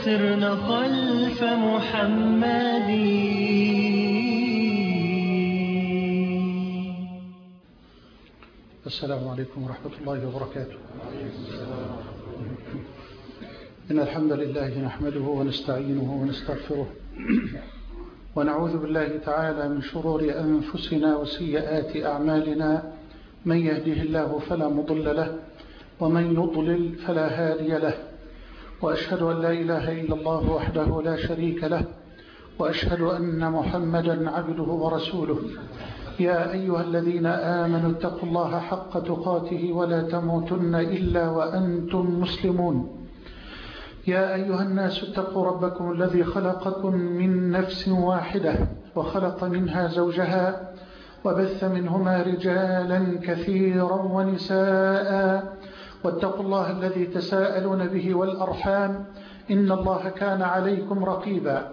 سرنا خلف محمد. السلام عليكم ورحمة الله وبركاته. إن الحمد لله نحمده ونستعينه ونستغفره ونعوذ بالله تعالى من شرور أنفسنا وسيئات أعمالنا. من يهده الله فلا مضل له ومن يضلل فلا هادي له، وأشهد أن لا إله إلا الله وحده لا شريك له، وأشهد أن محمدا عبده ورسوله. يا أيها الذين آمنوا اتقوا الله حق تقاته ولا تموتن إلا وأنتم مسلمون. يا أيها الناس اتقوا ربكم الذي خلقكم من نفس واحدة وخلق منها زوجها وبث منهما رجالا كثيرا ونساء، واتقوا الله الذي تساءلون به والأرحام إن الله كان عليكم رقيبا.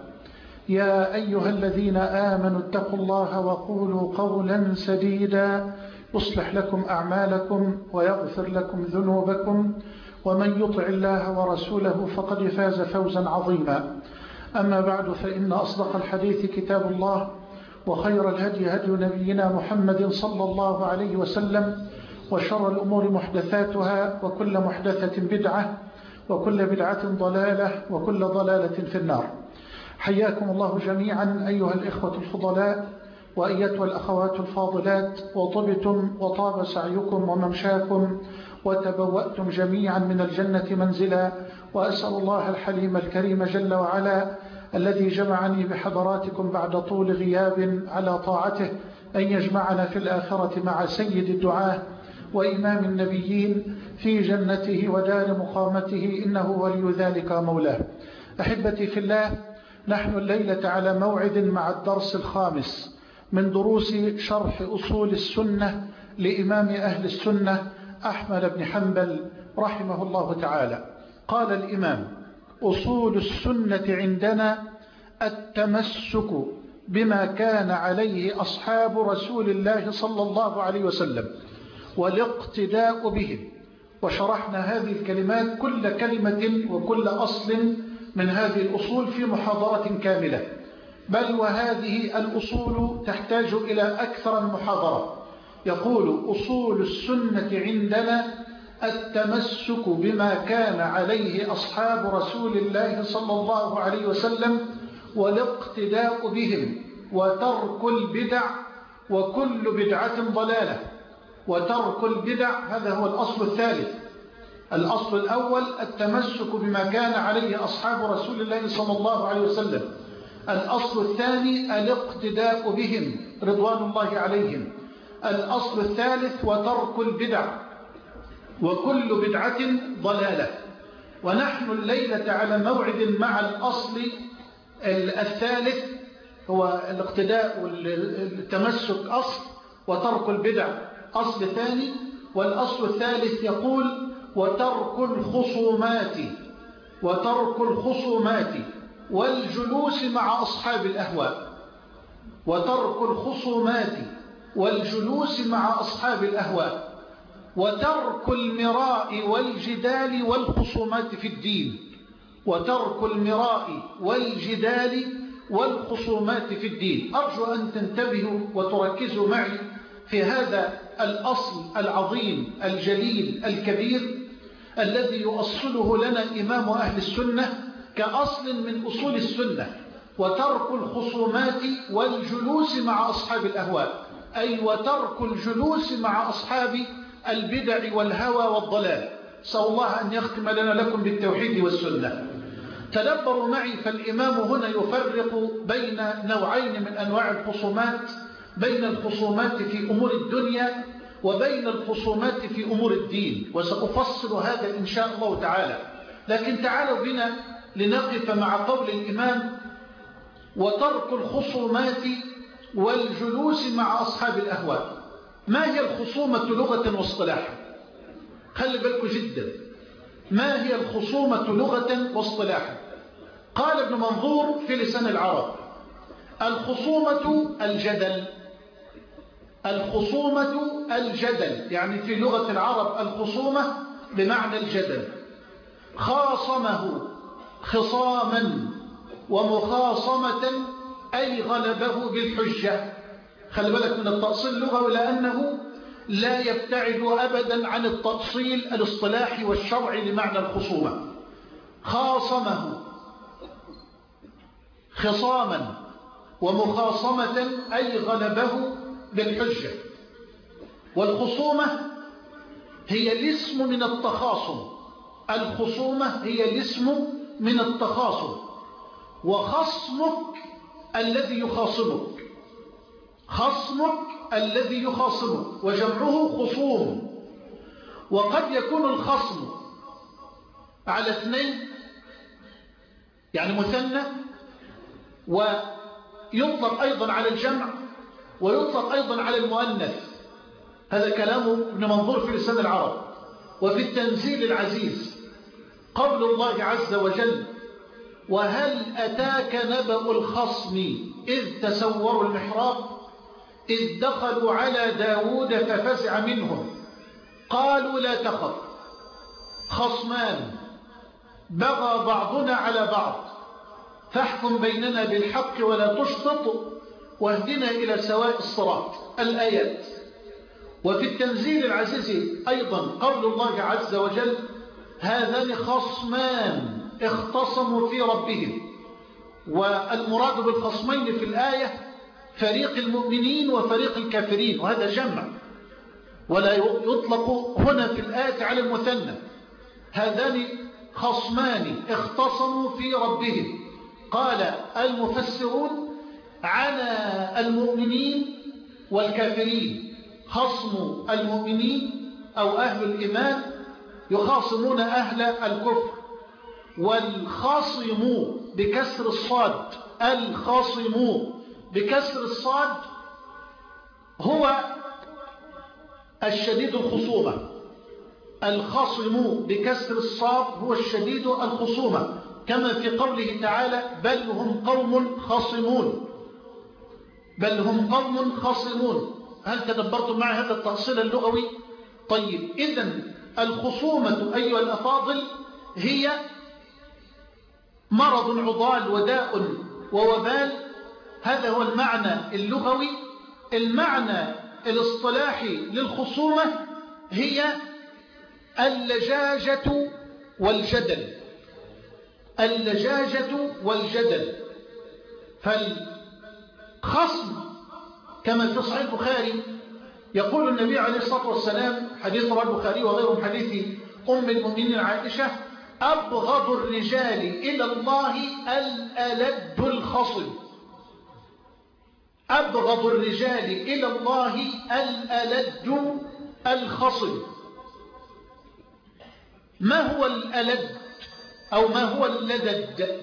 يا أيها الذين آمنوا اتقوا الله وقولوا قولا سديدا يصلح لكم أعمالكم ويغفر لكم ذنوبكم، ومن يطع الله ورسوله فقد فاز فوزا عظيما. أما بعد، فإن أصدق الحديث كتاب الله، وخير الهدي هدي نبينا محمد صلى الله عليه وسلم، وشر الأمور محدثاتها، وكل محدثة بدعة، وكل بدعة ضلالة، وكل ضلالة في النار. حياكم الله جميعا أيها الإخوة الفضلاء وأيتها الأخوات الفاضلات، وطبتم وطاب سعيكم وممشاكم وتبوأتم جميعا من الجنة منزلا. وأسأل الله الحليم الكريم جل وعلا الذي جمعني بحضراتكم بعد طول غياب على طاعته أن يجمعنا في الآخرة مع سيد الدعاة وإمام النبيين في جنته ودار مقامته، إنه ولي ذلك مولاه. أحبتي في الله، نحن الليلة على موعد مع الدرس الخامس من دروس شرح أصول السنة لإمام أهل السنة أحمد بن حنبل رحمه الله تعالى. قال الإمام: أصول السنة عندنا التمسك بما كان عليه أصحاب رسول الله صلى الله عليه وسلم والاقتداء بهم. وشرحنا هذه الكلمات، كل كلمة وكل أصل من هذه الأصول في محاضرة كاملة، بل وهذه الأصول تحتاج إلى أكثر من محاضرة. يقول: أصول السنة عندنا التمسك بما كان عليه أصحاب رسول الله صلى الله عليه وسلم والاقتداء بهم، وترك البدع، وكل بدعة ضلالة. وترك البدع هذا هو الأصل الثالث. الأصل الأول التمسك بما كان عليه أصحاب رسول الله صلى الله عليه وسلم. الأصل الثاني الاقتداء بهم رضوان الله عليهم. الأصل الثالث وترك البدع، وكل بدعة ضلالة. ونحن الليلة على موعد مع الأصل الثالث، هو الاقتداء والتمسك أصل، وترك البدع أصل ثاني. والأصل الثالث يقول: وترك الخصومات، وترك الخصومات والجلوس مع أصحاب الأهواء. وترك الخصومات والجلوس مع أصحاب الأهواء، وترك المراء والجدال والخصومات في الدين. وترك المراء والجدال والخصومات في الدين. أرجو أن تنتبهوا وتركزوا معي في هذا الأصل العظيم الجليل الكبير الذي يؤصله لنا إمام أهل السنة كأصل من أصول السنة: وترك الخصومات والجلوس مع أصحاب الأهواء، أي وترك الجلوس مع أصحاب البدع والهوى والضلال. سأل الله أن يختم لنا لكم بالتوحيد والسنة. تدبروا معي، فالإمام هنا يفرق بين نوعين من أنواع الخصومات: بين الخصومات في أمور الدنيا وبين الخصومات في أمور الدين، وسأفصل هذا إن شاء الله تعالى. لكن تعالوا بنا لنقف مع قول الإمام: وترك الخصومات والجلوس مع أصحاب الأهواء. ما هي الخصومة لغة واصطلاحا؟ خلي بالكم جدا، ما هي الخصومة لغة واصطلاحا؟ قال ابن منظور في لسان العرب: الخصومة الجدل. الخصومة الجدل، يعني في لغة العرب الخصومة بمعنى الجدل. خاصمه خصاما ومخاصمة أي غلبه بالحجة. خلي بالك من التأصيل اللغوي لأنه لا يبتعد أبدا عن التأصيل الاصطلاحي والشرعي لمعنى الخصومة. خاصمه خصاما ومخاصمة أي غلبه بالحجة. والخصومة هي الاسم من التخاصم. الخصومة هي الاسم من التخاصم. وخصمك الذي يخاصمك، خصمك الذي يخاصمك، وجمعه خصوم. وقد يكون الخصم على اثنين يعني مثنى، ويطلق أيضا على الجمع، ويطلق أيضا على المؤنث. هذا كلام ابن منظور في لسان العرب. وفي التنزيل العزيز قول الله عز وجل: وهل أتاك نبأ الخصم إذ تسوروا المحراب إذ دخلوا على داود ففزع منهم قالوا لا تخف خصمان بغى بعضنا على بعض فاحكم بيننا بالحق ولا تشطط واهدنا إلى سواء الصراط. الآيات. وفي التنزيل العزيز أيضا قول الله عز وجل: هذان خصمان اختصموا في ربهم. والمراد بالخصمين في الآية فريق المؤمنين وفريق الكافرين، وهذا جمع ولا يطلق هنا في الآية على المثنى. هذان خصمان اختصموا في ربهم. قال المفسرون على المؤمنين والكافرين. خصم المؤمنين أو أهل الإيمان يخاصمون أهل الكفر. والخاصم بكسر الصاد، الخاصم بكسر الصاد هو الشديد الخصومة. الخاصم بكسر الصاد هو الشديد الخصومة، كما في قوله تعالى: بل هم قوم خاصمون. بل هم قوم خاصمون. هل تدبرتم معي هذا التأصيل اللغوي؟ طيب، إذن الخصومة أيها الأفاضل هي مرض عضال وداء ووبال. هذا هو المعنى اللغوي. المعنى الاصطلاحي للخصومة هي اللجاجة والجدل. اللجاجة والجدل. فالخصم كما في صحيح البخاري يقول النبي عليه الصلاة والسلام، حديث رواه البخاري وغيره من حديث أم المؤمنين عائشة: أبغض الرجال إلى الله الألد الخصم. أبغض الرجال إلى الله الألد الخصم. ما هو الألد أو ما هو اللدد؟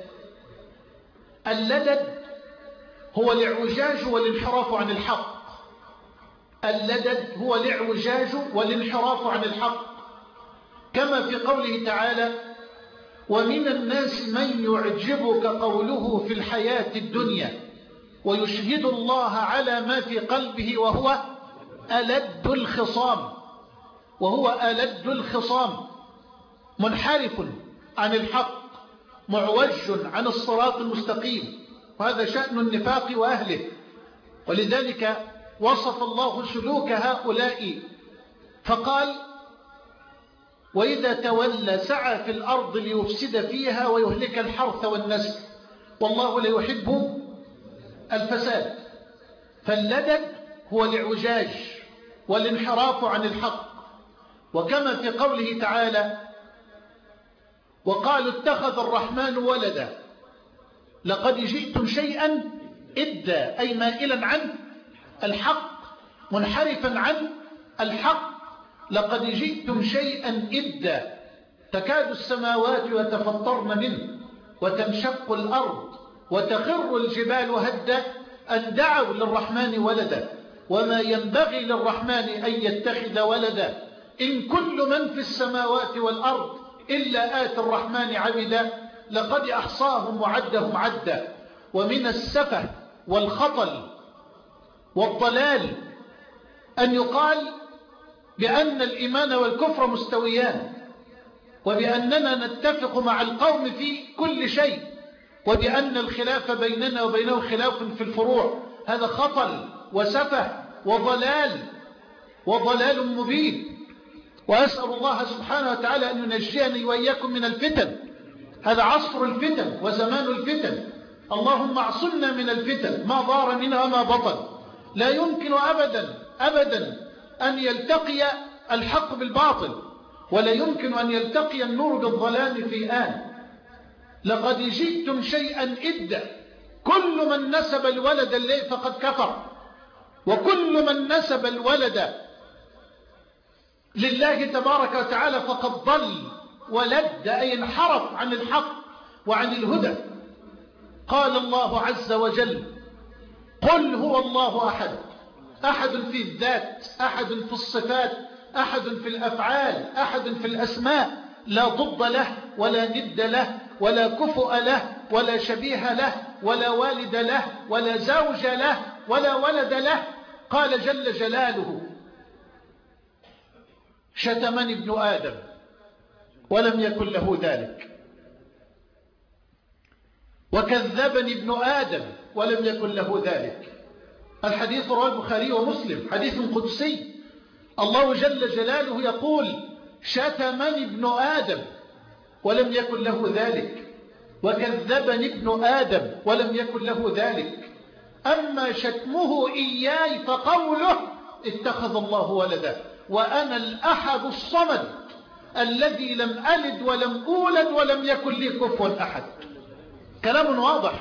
اللدد هو الاعوجاج والانحراف عن الحق. اللدد هو الاعوجاج والانحراف عن الحق، كما في قوله تعالى: ومن الناس من يعجبك قوله في الحياة الدنيا ويشهد الله على ما في قلبه وهو ألد الخصام. وهو ألد الخصام، منحرف عن الحق، معوج عن الصراط المستقيم. وهذا شأن النفاق وأهله. ولذلك وصف الله سلوك هؤلاء فقال: وإذا تولى سعى في الأرض ليفسد فيها ويهلك الحرث والنسل والله لا يحب الفساد. فاللدد هو الاعوجاج والانحراف عن الحق. وكما في قوله تعالى: وقالوا اتخذ الرحمن ولدا لقد جئتم شيئا إدا، أي مائلا عن الحق، منحرفا عن الحق. لقد جئتم شيئا إدا تكاد السماوات يتفطرن منه وتنشق الأرض وتخر الجبال هدا أن دعوا للرحمن ولدا وما ينبغي للرحمن أن يتخذ ولدا إن كل من في السماوات والأرض إلا آتي الرحمن عبدا لقد أحصاهم وعدهم عدا. ومن السفه والخطل والضلال أن يقال بأن الإيمان والكفر مستويان. وبأننا نتفق مع القوم في كل شيء، وبأن الخلاف بيننا وبينه خلاف في الفروع، هذا خطل وسفه وضلال مبين. وأسأل الله سبحانه وتعالى أن ينجيني وإياكم من الفتن. هذا عصر الفتن وزمان الفتن، اللهم اعصمنا من الفتن ما ظهر منها وما بطن. لا يمكن أبدا أن يلتقي الحق بالباطل، ولا يمكن أن يلتقي النور بالظلام في آن. لقد جئتم شيئا إدا، كل من نسب الولد الليل فقد كفر، وكل من نسب الولد لله تبارك وتعالى فقد ضل ولد، أي انحرف عن الحق وعن الهدى. قال الله عز وجل: قل هو الله أحد، أحد في الذات، أحد في الصفات، أحد في الأفعال، أحد في الأسماء، لا ضد له ولا ند له ولا كفؤ له ولا شبيه له ولا والد له ولا زوج له ولا ولد له. قال جل جلاله: شتمني ابن آدم ولم يكن له ذلك، وكذبني ابن آدم ولم يكن له ذلك. الحديث رواه البخاري ومسلم، حديث قدسي. الله جل جلاله يقول: شتمني ابن آدم ولم يكن له ذلك، وكذبني ابن آدم ولم يكن له ذلك. أما شتمه إياي فقوله: اتخذ الله ولدا وأنا الأحد الصمد الذي لم ألد ولم أولد ولم يكن لي كفوا أحد. كلام واضح.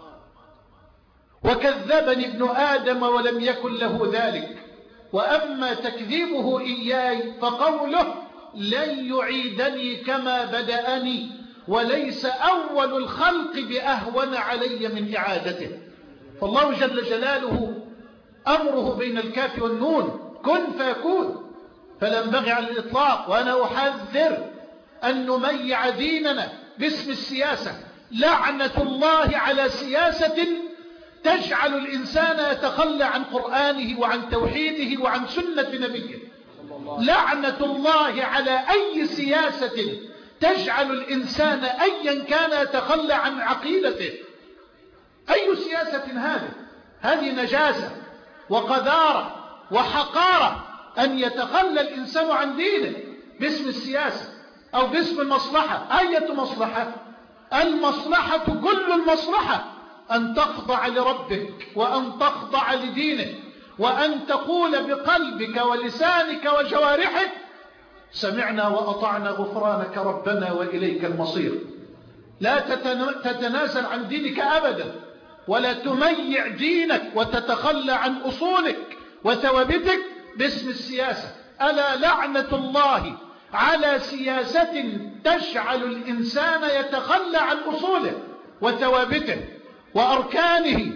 وكذبني ابن آدم ولم يكن له ذلك. وأما تكذيبه إياي فقوله: لن يعيدني كما بدأني وليس أول الخلق بأهون علي من إعادته. فالله جل جلاله أمره بين الكاف والنون، كن فيكون، فلا ينبغي على الإطلاق. وأنا أحذر أن نميع ديننا باسم السياسة. لعنة الله على سياسة تجعل الإنسان يتخلى عن قرآنه وعن توحيده وعن سنة نبيه. لعنة الله على أي سياسة تجعل الإنسان أيا كان يتخلى عن عقيدته. أي سياسة هذه نجاسة وقذارة وحقارة أن يتخلى الإنسان عن دينه باسم السياسة أو باسم المصلحة. أية مصلحة؟ المصلحة كل المصلحة أن تخضع لربك وأن تخضع لدينك وأن تقول بقلبك ولسانك وجوارحك: سمعنا وأطعنا غفرانك ربنا وإليك المصير. لا تتنازل عن دينك أبدا، ولا تميع دينك وتتخلى عن أصولك وثوابتك باسم السياسة. ألا لعنة الله على سياسة تجعل الإنسان يتخلى عن أصوله وثوابته وأركانه.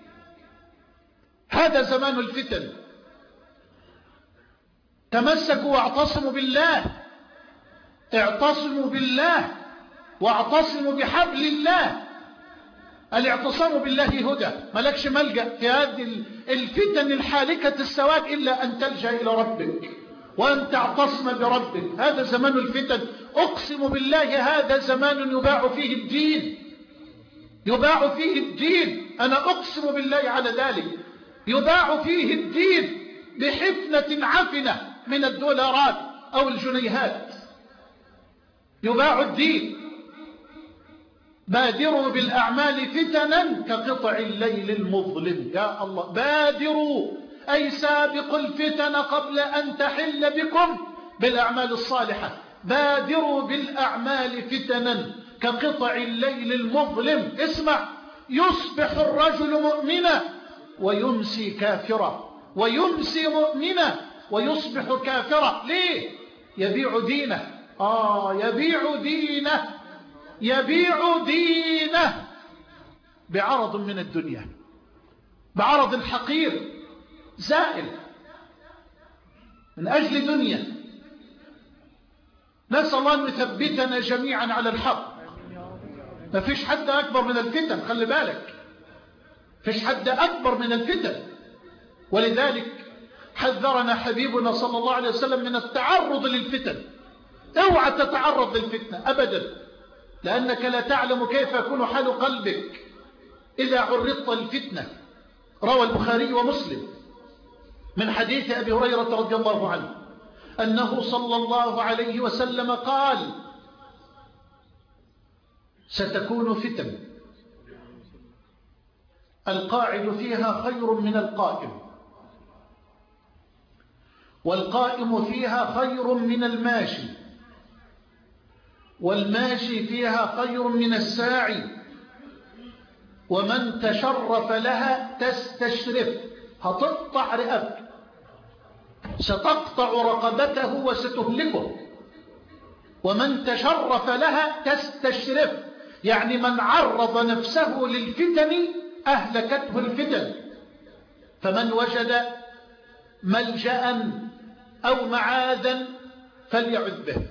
هذا زمان الفتن. تمسكوا واعتصموا بالله، اعتصموا بالله واعتصموا بحبل الله. الاعتصام بالله هدى، ملكش ملجأ في هذه الفتن الحالكة السواد إلا أن تلجأ إلى ربك وأن تعتصم بربك. هذا زمان الفتن. أقسم بالله هذا زمان يباع فيه الدين، يباع فيه الدين. أنا أقسم بالله على ذلك. يباع فيه الدين بحفنة عفنة من الدولارات أو الجنيهات. يباع الدين. بادروا بالأعمال فتنا كقطع الليل المظلم. يا الله، بادروا أي سابقوا الفتن قبل أن تحل بكم بالأعمال الصالحة. بادروا بالأعمال فتنا كقطع الليل المظلم. اسمع: يصبح الرجل مؤمنا ويمسي كافرا، ويمسي مؤمنا ويصبح كافرا. ليه؟ يبيع دينه. يبيع دينه، يبيع دينه بعرض من الدنيا، بعرض حقير زائل من أجل دنيا. نسأل الله أن يثبتنا جميعا على الحق. ما فيش حد أكبر من الفتن، خلي بالك، فيش حد أكبر من الفتن. ولذلك حذرنا حبيبنا صلى الله عليه وسلم من التعرض للفتن. اوعى تتعرض للفتنة أبدا، لأنك لا تعلم كيف يكون حال قلبك إذا عرضت للفتنة. روى البخاري ومسلم من حديث أبي هريرة رضي الله عنه أنه صلى الله عليه وسلم قال: ستكون فتن القاعد فيها خير من القائم، والقائم فيها خير من الماشي، والماشي فيها خير من الساعي، ومن تشرف لها تستشرف، هتقطع رقبته، ستقطع رقبته وستهلكه. ومن تشرف لها تستشرف، يعني من عرض نفسه للفتن أهلكته الفتن. فمن وجد ملجأ أو معاذا فليعذ به.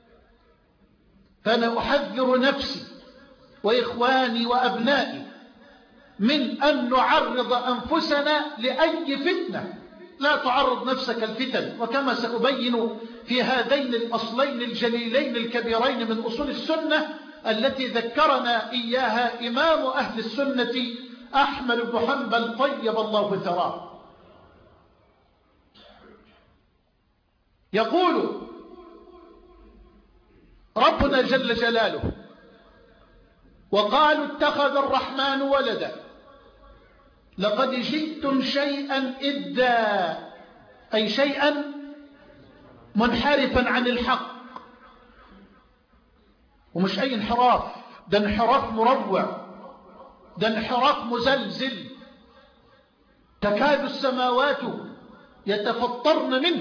فأنا أحذر نفسي وإخواني وأبنائي من أن نعرض أنفسنا لأي فتنة. لا تعرض نفسك الفتن، وكما سأبين في هذين الأصلين الجليلين الكبيرين من أصول السنة التي ذكرنا إياها إمام أهل السنة أحمد بن حنبل طيب الله ثراه. يقول ربنا جل جلاله: وقالوا اتخذ الرحمن ولدا لقد جئتم شيئا إدا، أي شيئا منحرفا عن الحق. ومش أي انحراف، ده انحراف مروع، ده انحراف مزلزل، تكاد السماوات يتفطرن منه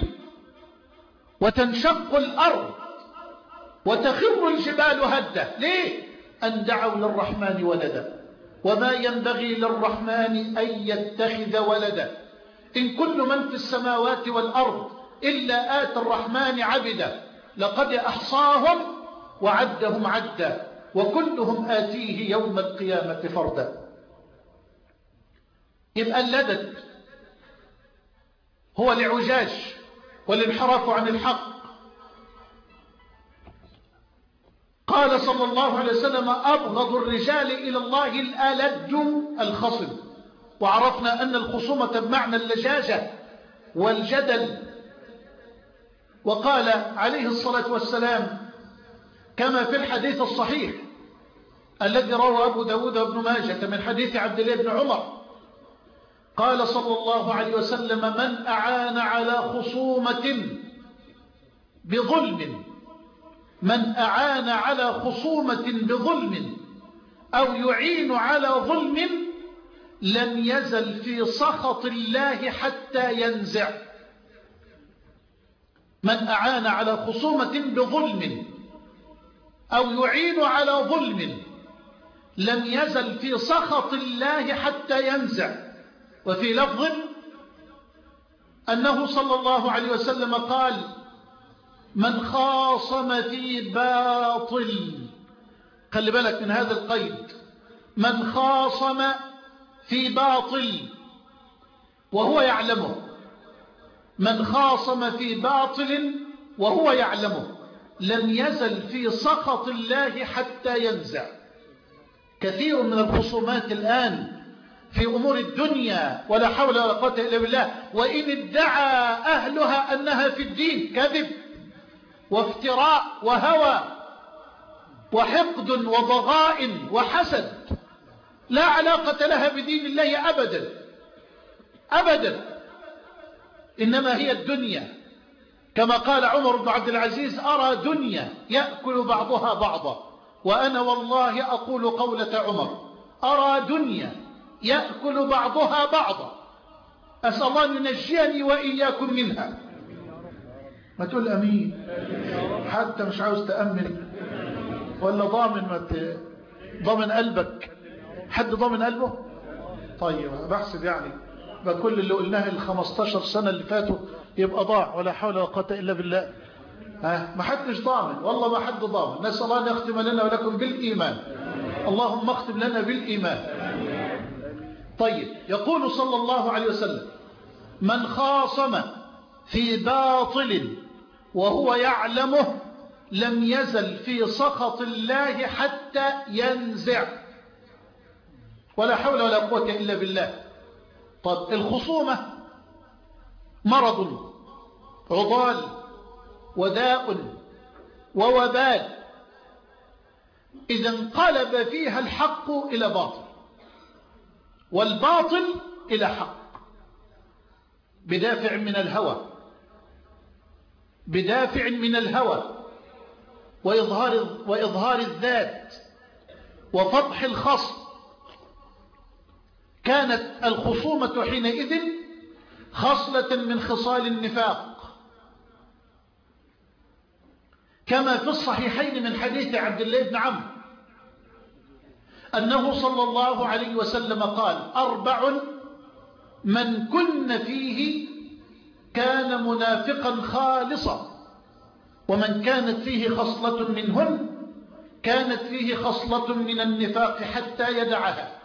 وتنشق الأرض وتخر الجبال هدا. ليه؟ أن دعوا للرحمن ولدا، وما ينبغي للرحمن أن يتخذ ولدا. إن كل من في السماوات والأرض إلا آتي الرحمن عبدا، لقد أحصاهم وعدهم عدا، وكلهم آتيه يوم القيامة فردا. يبقى اللدد هو الإعوجاج والانحراف عن الحق. قال صلى الله عليه وسلم: أبغض الرجال إلى الله الألج الخصم. وعرفنا أن الخصومة بمعنى اللجاجة والجدل. وقال عليه الصلاة والسلام كما في الحديث الصحيح الذي روى أبو داود وابن ماجة من حديث عبد الله بن عمر، قال صلى الله عليه وسلم: من أعان على خصومة بظلم، من أعان على خصومة بظلم أو يعين على ظلم لم يزل في سخط الله حتى ينزع. من أعان على خصومة بظلم أو يعين على ظلم لم يزل في سخط الله حتى ينزع. وفي لفظ أنه صلى الله عليه وسلم قال: من خاصم في باطل، خلي بالك من هذا القيد، من خاصم في باطل وهو يعلمه، من خاصم في باطل وهو يعلمه لم يزل في سخط الله حتى ينزع. كثير من الخصومات الآن في أمور الدنيا ولا حول ولا قوة إلا بالله، وإن ادعى أهلها أنها في الدين، كذب وافتراء وهوى وحقد وضغائن وحسد، لا علاقة لها بدين الله أبدا أبدا، إنما هي الدنيا. كما قال عمر بن عبد العزيز: أرى دنيا يأكل بعضها بعضا. وأنا والله أقول قولة عمر: أرى دنيا يأكل بعضها بعضا. أسأل الله أن ينجيني وإياكم منها. ما تقول أمين، حتى مش عاوز تأمن ولا ضامن، ضامن قلبك. حد ضامن قلبه؟ طيب بحسب يعني بكل اللي قلناه 15 سنة اللي فاتوا يبقى ضاع، ولا حول ولا قوة إلا بالله. ما حدش ضامن، والله ما حد ضامن. نسأل الله أن يختم لنا ولكم بالإيمان. اللهم اختم لنا بالإيمان. طيب، يقول صلى الله عليه وسلم: من خاصم في باطل وهو يعلمه لم يزل في سخط الله حتى ينزع. ولا حول ولا قوة إلا بالله. طب الخصومة مرض عضال وداء ووبال، إذا انقلب فيها الحق إلى باطل والباطل إلى حق بدافع من الهوى، بدافع من الهوى وإظهار الذات وفضح الخصم. كانت الخصومة حينئذ خصلة من خصال النفاق، كما في الصحيحين من حديث عبد الله بن عمرو أنه صلى الله عليه وسلم قال: 4 من كن فيه كان منافقا خالصا، ومن كانت فيه خصلة منهن كانت فيه خصلة من النفاق حتى يدعها.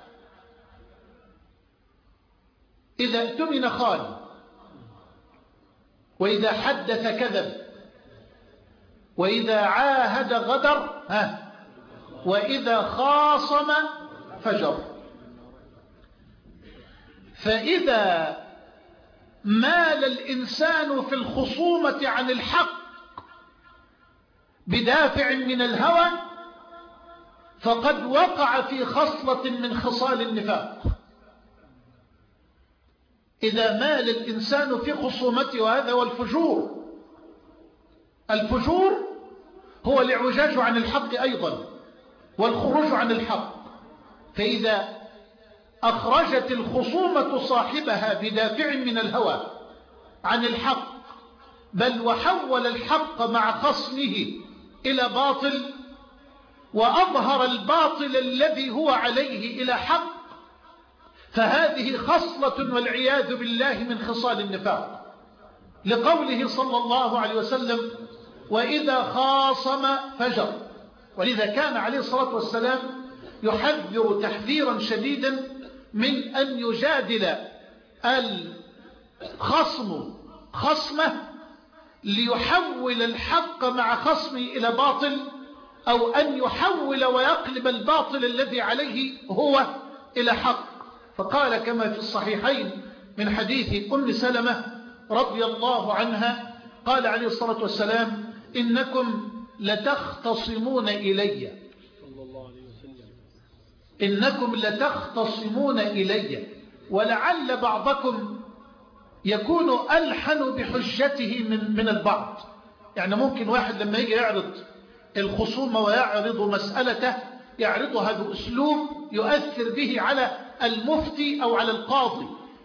إذا اؤتمن خان، وإذا حدث كذب، وإذا عاهد غدر، وإذا خاصم فجر. فإذا مال الإنسان في الخصومة عن الحق بدافع من الهوى فقد وقع في خصلة من خصال النفاق. إذا مال الإنسان في خصومته، وهذا هو الفجور. الفجور هو الاعوجاج عن الحق أيضا والخروج عن الحق. فإذا أخرجت الخصومة صاحبها بدافع من الهوى عن الحق، بل وحول الحق مع خصمه إلى باطل، وأظهر الباطل الذي هو عليه إلى حق، فهذه خصلة والعياذ بالله من خصال النفاق، لقوله صلى الله عليه وسلم: وإذا خاصم فجر. ولذا كان عليه الصلاة والسلام يحذر تحذيرا شديدا من أن يجادل الخصم خصمه ليحول الحق مع خصمه إلى باطل، أو أن يحول ويقلب الباطل الذي عليه هو إلى حق. فقال كما في الصحيحين من حديث أم سلمة رضي الله عنها قال عليه الصلاة والسلام: إنكم لتختصمون إلي، إنكم لتختصمون إلي، ولعل بعضكم يكون ألحن بحجته من البعض. يعني ممكن واحد لما يجي يعرض الخصومة ويعرض مسألته يعرضها بأسلوب يؤثر به على المفتي أو على القاضي،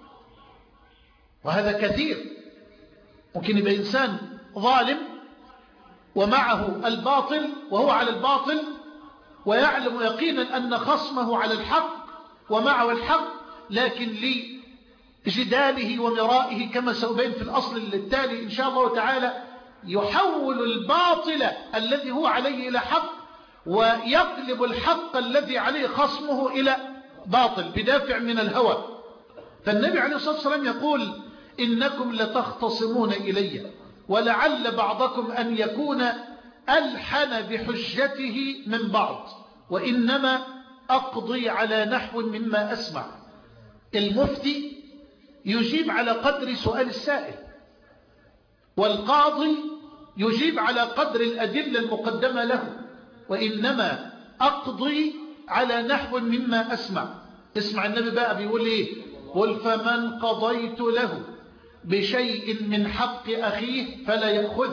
وهذا كثير. ممكن يبقى إنسان ظالم ومعه الباطل وهو على الباطل، ويعلم يقينا أن خصمه على الحق ومعه الحق، لكن لجداله ومرائه كما سأبين في الأصل التالي إن شاء الله تعالى يحول الباطل الذي هو عليه إلى حق، ويقلب الحق الذي عليه خصمه إلى باطل بدافع من الهوى. فالنبي عليه الصلاة والسلام يقول: إنكم لتختصمون إلي، ولعل بعضكم أن يكون ألحن بحجته من بعض، وإنما أقضي على نحو مما أسمع. المفتي يجيب على قدر سؤال السائل، والقاضي يجيب على قدر الأدلة المقدمة له، وإنما أقضي على نحو مما أسمع. اسمع النبي بقى بيقول إيه: قل فمن قضيت له بشيء من حق أخيه فلا يأخذ،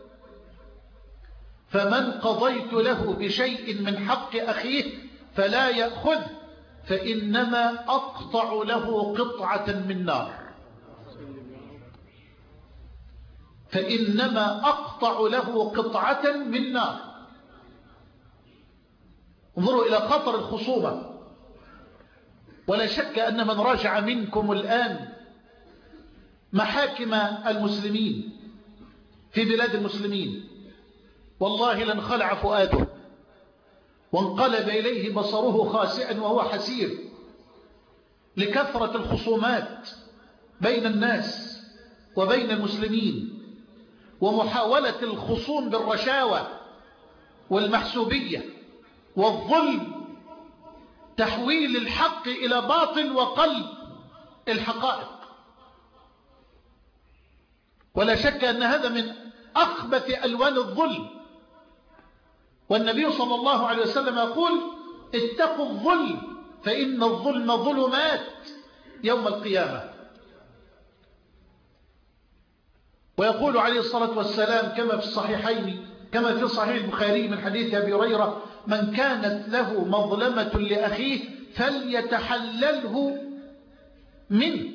فمن قضيت له بشيء من حق أخيه فلا يأخذ، فإنما أقطع له قطعة من نار، فإنما أقطع له قطعة من نار. انظروا إلى خطر الخصومة. ولا شك أن من راجع منكم الآن محاكم المسلمين في بلاد المسلمين والله لانخلع فؤاده وانقلب إليه بصره خاسئا وهو حسير، لكثرة الخصومات بين الناس وبين المسلمين، ومحاولة الخصوم بالرشاوى والمحسوبية والظلم تحويل الحق إلى باطل وقلب الحقائق. ولا شك أن هذا من أخبث ألوان الظلم. والنبي صلى الله عليه وسلم يقول اتقوا الظلم فإن الظلم ظلمات يوم القيامة. ويقول عليه الصلاة والسلام كما في الصحيحين كما في صحيح البخاري من حديث أبي هريرة من كانت له مظلمة لأخيه فليتحلله منه.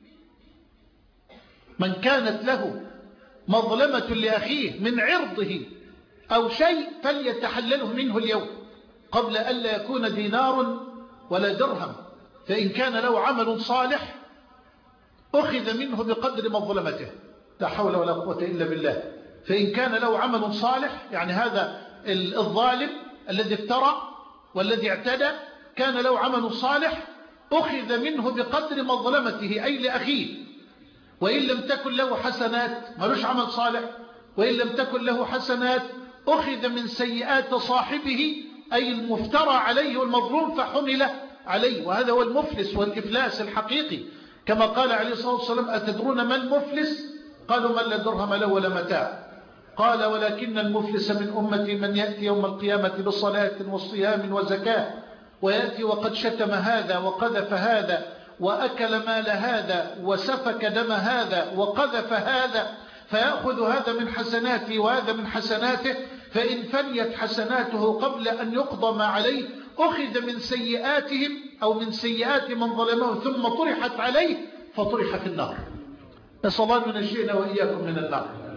من كانت له مظلمة لأخيه من عرضه أو شيء فليتحلله منه اليوم قبل أن لا يكون دينار ولا درهم. فإن كان له عمل صالح أخذ منه بقدر مظلمته، لا حول ولا قوة إلا بالله. فإن كان له عمل صالح يعني هذا الظالم الذي افترى والذي اعتدى كان له عمل صالح أخذ منه بقدر مظلمته أي لأخيه. وإن لم تكن له حسنات ملوش عمل صالح وإن لم تكن له حسنات أخذ من سيئات صاحبه أي المفترى عليه والمظلوم فحمل عليه. وهذا هو المفلس والإفلاس الحقيقي كما قال عليه الصلاة والسلام أتدرون ما المفلس؟ قالوا من لا درهم له ولا متاع. قال ولكن المفلس من أمتي من يأتي يوم القيامة بصلاة وصيام وزكاة ويأتي وقد شتم هذا وقذف هذا وأكل مال هذا وسفك دم هذا وقذف هذا فيأخذ هذا من حسناته وهذا من حسناته فإن فنيت حسناته قبل أن يقضى ما عليه أخذ من سيئاتهم أو من سيئات من ظلمه ثم طرحت عليه فطرح في النار. نسأل الله أن ينجينا وإياكم من النار.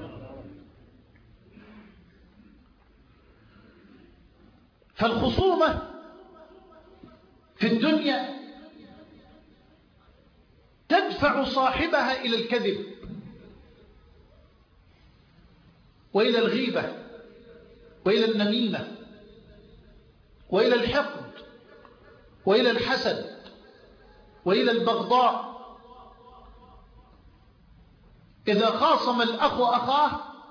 فالخصومة في الدنيا تدفع صاحبها إلى الكذب وإلى الغيبة وإلى النميمة وإلى الحقد وإلى الحسد وإلى البغضاء. إذا خاصم الأخ أخاه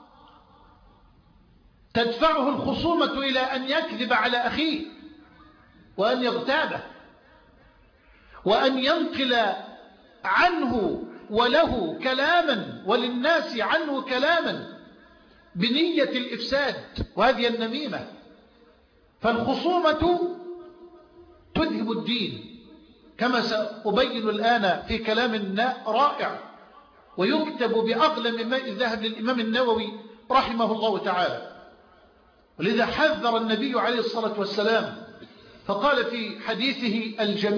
تدفعه الخصومة إلى أن يكذب على أخيه وأن يغتابه وأن ينقل عنه وله كلاما وللناس عنه كلاما بنية الإفساد وهذه النميمة. فالخصومة تذهب الدين كما سأبين الآن في كلام رائع ويكتب بأغلى ماء الذهب للإمام النووي رحمه الله تعالى. ولذا حذر النبي عليه الصلاة والسلام فقال في حديثه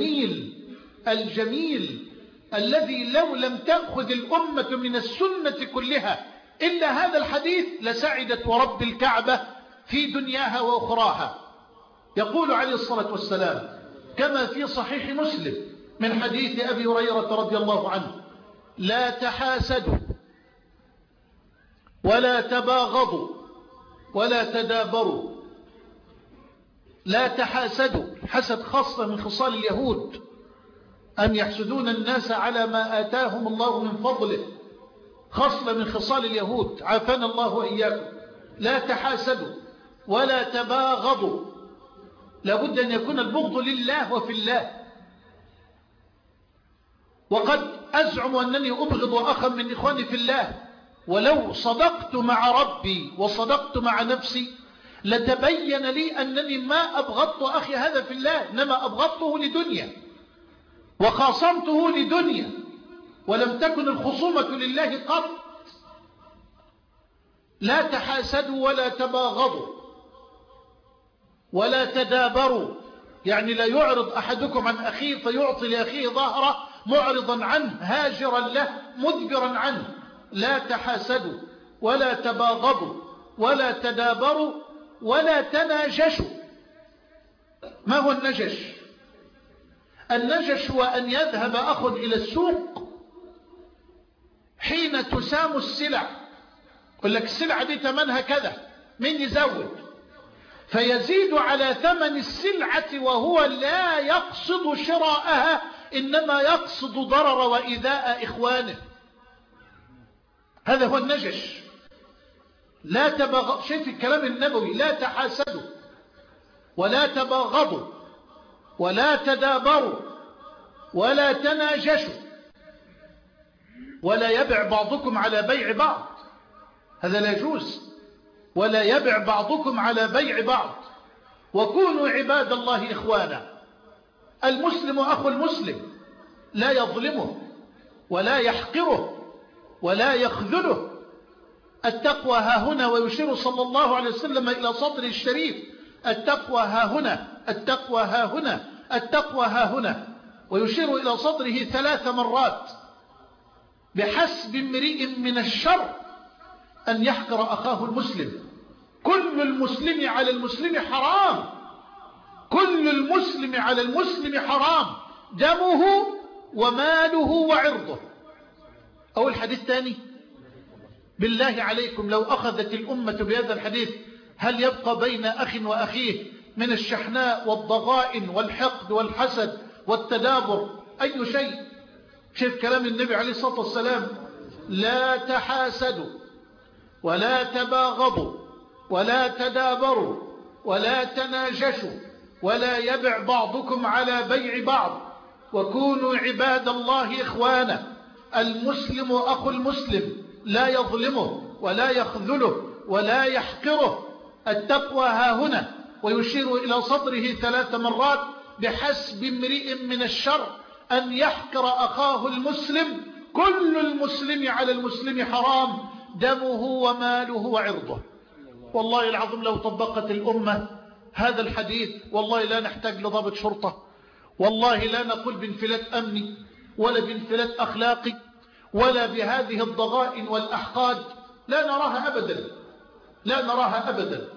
الجميل الذي لو لم تأخذ الأمة من السنة كلها إلا هذا الحديث لسعدت ورب الكعبة في دنياها وأخراها. يقول عليه الصلاة والسلام كما في صحيح مسلم من حديث أبي هريرة رضي الله عنه لا تحاسدوا ولا تباغضوا ولا تدابروا. لا تحاسدوا، حسد خاصة من خصال اليهود أن يحسدون الناس على ما آتاهم الله من فضله، خصلة من خصال اليهود عافانا الله وإياكم. لا تحاسدوا ولا تباغضوا، لابد أن يكون البغض لله وفي الله. وقد أزعم أنني أبغض أخا من إخواني في الله ولو صدقت مع ربي وصدقت مع نفسي لتبين لي أنني ما أبغضت أخي هذا في الله، إنما أبغضته لدنيا وخاصمته لدنيا ولم تكن الخصومة لله قط. لا تحاسدوا ولا تباغضوا ولا تدابروا، يعني لا يعرض أحدكم عن أخيه فيعطي لأخيه ظهره معرضا عنه هاجرا له مدبرا عنه. لا تحاسدوا ولا تباغضوا ولا تدابروا ولا تناجشوا. ما هو النجش؟ النجش هو أن يذهب أخ إلى السوق حين تسام السلع، يقول لك السلعة دي ثمنها كذا، من يزود فيزيد على ثمن السلعة وهو لا يقصد شراءها إنما يقصد ضرر وإيذاء إخوانه. هذا هو النجش. لا تبغضوا، شايف الكلام النبوي، لا تحاسدوا ولا تباغضوا ولا تدابروا ولا تناجشوا ولا يبع بعضكم على بيع بعض، هذا لا يجوز، ولا يبع بعضكم على بيع بعض، وكونوا عباد الله إخوانا. المسلم أخو المسلم لا يظلمه ولا يحقره ولا يخذله. التقوى ها هنا، ويشير صلى الله عليه وسلم إلى صدر الشريف: التقوى ها هنا، التقوى ها هنا، التقوى ها هنا، ويشير إلى صدره 3 مرات. بحسب امرئ من الشر أن يحقر أخاه المسلم. كل المسلم على المسلم حرام، كل المسلم على المسلم حرام، دمه وماله وعرضه. أو الحديث الثاني: بالله عليكم لو أخذت الأمة بهذا الحديث هل يبقى بين أخ وأخيه من الشحناء والضغائن والحقد والحسد والتدابر أي شيء؟ شوف كلام النبي عليه الصلاة والسلام: لا تحاسدوا ولا تباغضوا ولا تدابروا ولا تناجشوا ولا يبع بعضكم على بيع بعض، وكونوا عباد الله إخوانا. المسلم أخو المسلم لا يظلمه ولا يخذله ولا يحقره. التقوى ها هنا، ويشير إلى صدره 3 مرات: بحسب امرئ من الشر أن يحقر أخاه المسلم. كل المسلم على المسلم حرام، دمه وماله وعرضه. والله العظيم لو طبقت الأمة هذا الحديث والله لا نحتاج لضابط شرطة، والله لا نقول بانفلات أمني ولا بانفلات أخلاقي ولا بهذه الضغائن والأحقاد، لا نراها أبدا، لا نراها أبدا.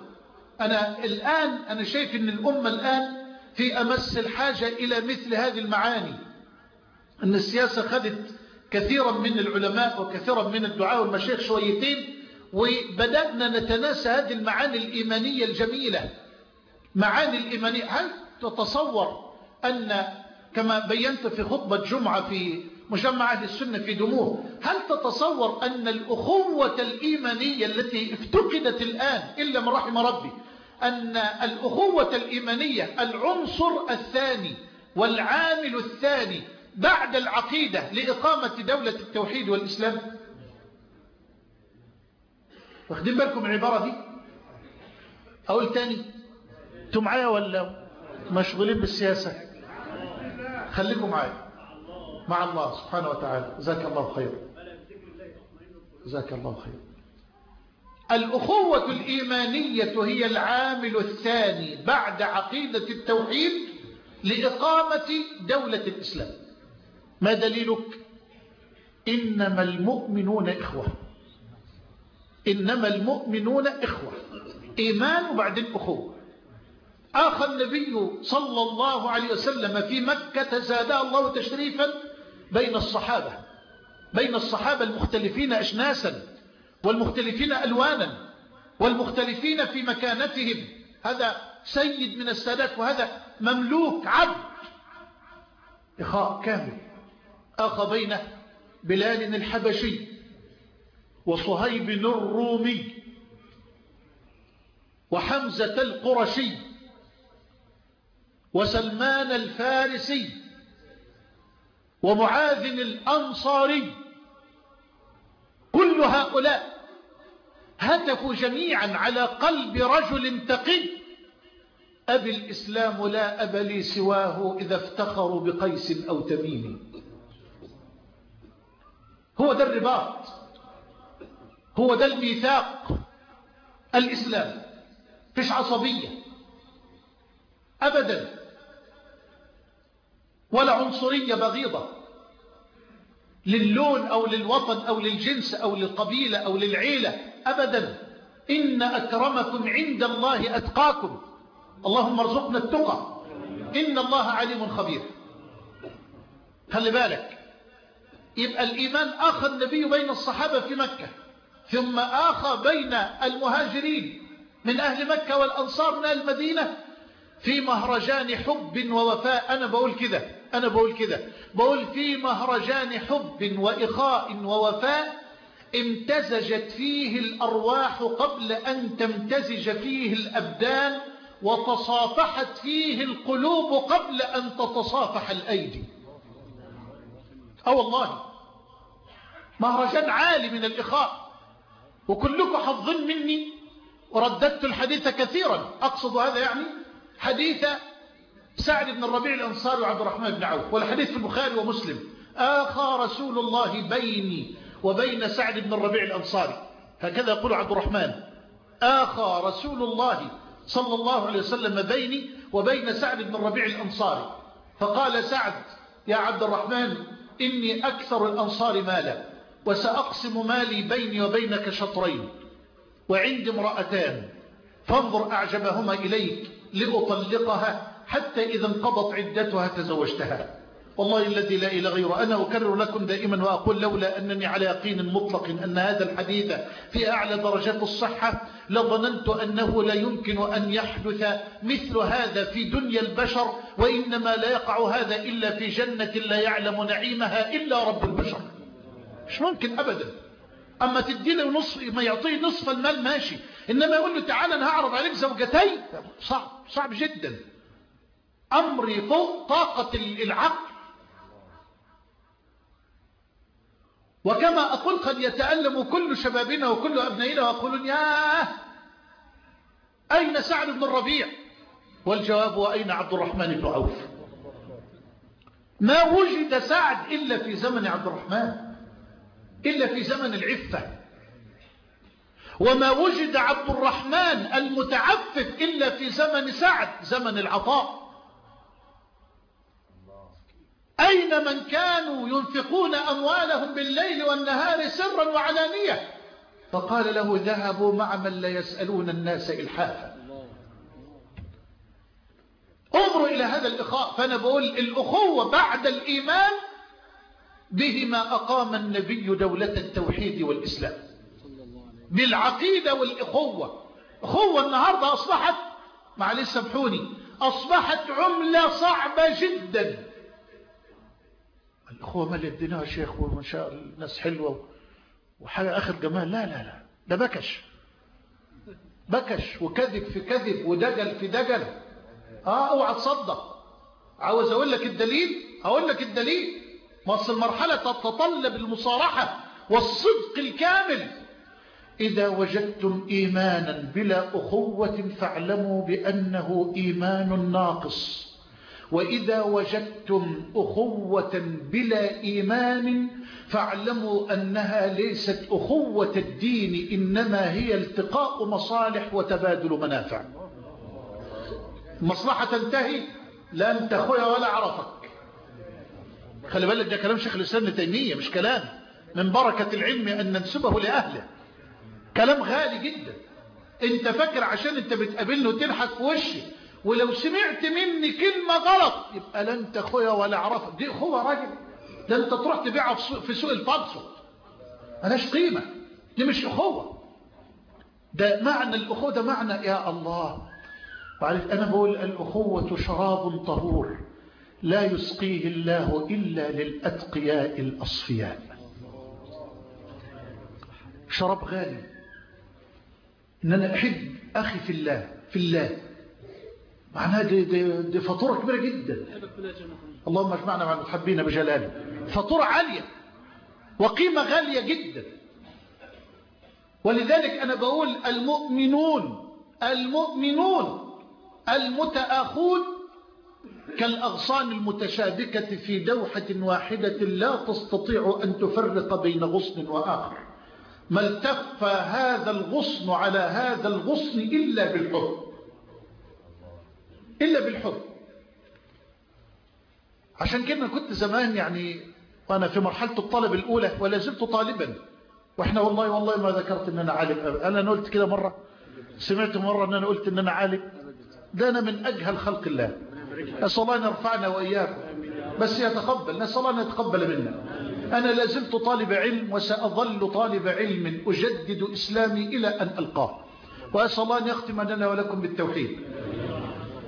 أنا شايف أن الأمة الآن في أمس الحاجة إلى مثل هذه المعاني. أن السياسة خدت كثيرا من العلماء وكثيرا من الدعاء والمشايخ شويتين، وبدأنا نتناسى هذه المعاني الإيمانية الجميلة. معاني الإيمانية، هل تتصور أن كما بينت في خطبة جمعة في مجمع أهل السنة في دموع، هل تتصور أن الأخوة الإيمانية التي افتقدت الآن إلا من رحم ربي، أن الأخوة الإيمانية العنصر الثاني والعامل الثاني بعد العقيدة لإقامة دولة التوحيد والإسلام؟ واخدين بالكم العبارة دي؟ أقول تاني، انتم معايا ولا مشغولين بالسياسة؟ خليكم معايا، مع الله سبحانه وتعالى. جزاك الله خير، جزاك الله خير. الأخوة الإيمانية هي العامل الثاني بعد عقيدة التوحيد لإقامة دولة الإسلام. ما دليلك؟ إنما المؤمنون إخوة، إنما المؤمنون إخوة، إيمان وبعدين أخوة. آخى النبي صلى الله عليه وسلم في مكة زادها الله تشريفا بين الصحابة، بين الصحابة المختلفين أشناسا والمختلفين ألوانا والمختلفين في مكانتهم. هذا سيد من السادات وهذا مملوك عبد، إخاء كامل. آخى بين بلال الحبشي وصهيب الرومي وحمزة القرشي وسلمان الفارسي ومعاذ الأنصاري. كل هؤلاء هتفوا جميعا على قلب رجل تقي: أبي الإسلام لا أب لي سواه إذا افتخروا بقيس أو تميم. هو ده الرباط، هو ده الميثاق. الإسلام فيش عصبية أبدا، ولا عنصرية بغيضة للون أو للوطن أو للجنس أو للقبيلة أو للعيلة أبدا. إن أكرمكم عند الله أتقاكم. اللهم ارزقنا التقى، إن الله عليم خبير. خلي بالك، يبقى الإيمان آخى النبي بين الصحابة في مكة، ثم آخى بين المهاجرين من أهل مكة والأنصار من المدينة في مهرجان حب ووفاء. أنا بقول كده، بقول في مهرجان حب وإخاء ووفاء امتزجت فيه الأرواح قبل أن تمتزج فيه الأبدان، وتصافحت فيه القلوب قبل أن تتصافح الأيدي. والله مهرجان عالي من الإخاء، وكلكم حظين مني، ورددت الحديث كثيرا. أقصد هذا يعني حديث سعد بن الربيع الأنصاري وعبد الرحمن بن عوف، والحديث في البخاري ومسلم: آخى رسول الله بيني وبين سعد بن الربيع الأنصاري، هكذا يقول عبد الرحمن: آخى رسول الله صلى الله عليه وسلم بيني وبين سعد بن الربيع الأنصاري. فقال سعد: يا عبد الرحمن، إني أكثر الأنصار مالا، وسأقسم مالي بيني وبينك شطرين، وعندي امرأتان، فانظر أعجبهما إليك لأطلقها، حتى إذا انقضت عدتها تزوجتها. والله الذي لا إله غيره، أنا أكرر لكم دائما وأقول: لولا أنني على يقين مطلق أن هذا الحديث في أعلى درجات الصحة لظننت أنه لا يمكن أن يحدث مثل هذا في دنيا البشر، وإنما لا يقع هذا إلا في جنة لا يعلم نعيمها إلا رب البشر. مش ممكن أبدا. أما تدي له نصف، ما يعطيه نصف المال ماشي، إنما يقول له: تعال أنا هعرض عليك زوجتين، صعب جدا، أمري فوق طاقة العقل. وكما أقول قد يتألم كل شبابنا وكل أبنائنا ويقولون: ياه، أين سعد بن الربيع؟ والجواب: وأين عبد الرحمن بن عوف؟ ما وجد سعد إلا في زمن عبد الرحمن، إلا في زمن العفة، وما وجد عبد الرحمن المتعفف إلا في زمن سعد، زمن العطاء. أين من كانوا ينفقون أموالهم بالليل والنهار سرا وعلانية؟ فقال له: ذهبوا مع من لا يسألون الناس إلحافا. انظروا إلى هذا الإخاء. فأنا بقول الأخوة بعد الإيمان بهما أقام النبي دولة التوحيد والإسلام، بالعقيدة والإخوة. أخوة النهاردة أصبحت، معلش سامحوني، أصبحت عملة صعبة جدا. الأخوة مال الدنيا يا شيخ، وما شاء الناس حلوة وحاجة آخر جمال. لا لا لا، ده بكش وكذب في كذب ودجل في دجل. اوعى تصدق. عاوز أقول لك الدليل. مصر المرحلة تتطلب المصارحة والصدق الكامل. إذا وجدتم إيمانا بلا أخوة فاعلموا بأنه إيمان ناقص، وإذا وجدتم أخوة بلا إيمان فاعلموا أنها ليست أخوة الدين، إنما هي التقاء مصالح وتبادل منافع. المصلحة تنتهي، لا أنت أخويا ولا عرفك. خلي بالك، ده كلام شيخ الإسلام ابن تيمية، مش كلام من بركة العلم أن ننسبه لأهله. كلام غالي جدا. أنت فاكر عشان أنت بتقابلني وتضحك في وشي ولو سمعت مني كلمة غلط يبقى لا أنت أخويا ولا عرفك؟ دي أخوة راجل، ده أنت تروح تبيعها في سوق الفالصو، مالهاش قيمة. دي مش أخوة. ده معنى الأخوة، ده معنى يا الله. أنا بقول الأخوة شراب طهور لا يسقيه الله إلا للأتقياء الأصفياء. شراب غالي، إن أنا أحب أخي في الله معناها دي فاتورة كبيرة جدا. اللهم اجمعنا مع المتحبين بجلاله. فاتورة عالية وقيمة غالية جدا. ولذلك أنا بقول المؤمنون المتآخون كالأغصان المتشابكة في دوحة واحدة لا تستطيع أن تفرق بين غصن وآخر، ما التف هذا الغصن على هذا الغصن إلا بالحب. عشان كده كنت زمان يعني وأنا في مرحلة الطلب الأولى ولا زلت طالبا، وإحنا والله ما ذكرت أن أنا عالم. أنا قلت كده مرة، سمعت مرة أن أنا قلت أن أنا عالم. ده أنا من أجهل خلق الله. نسأل الله أن يرفعنا وإياكم، بس يتقبل، نسأل الله أن يتقبل منا. أنا لازلت طالب علم وسأظل طالب علم أجدد إسلامي إلى أن ألقاه، وأسأل الله أن يختم لنا ولكم بالتوحيد.